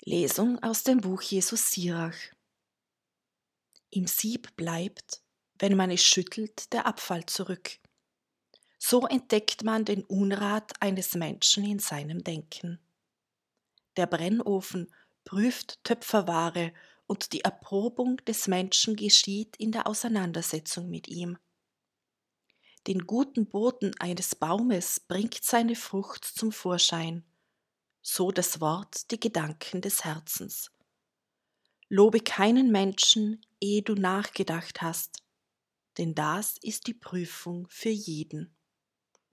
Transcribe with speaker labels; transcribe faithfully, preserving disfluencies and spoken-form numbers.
Speaker 1: Lesung aus dem Buch Jesus Sirach. Im Sieb bleibt, wenn man es schüttelt, der Abfall zurück. So entdeckt man den Unrat eines Menschen in seinem Denken. Der Brennofen prüft Töpferware und die Erprobung des Menschen geschieht in der Auseinandersetzung mit ihm. Den guten Boden eines Baumes bringt seine Frucht zum Vorschein, so das Wort die Gedanken des Herzens. Lobe keinen Menschen, ehe du nachgedacht hast, denn das ist die Prüfung für jeden.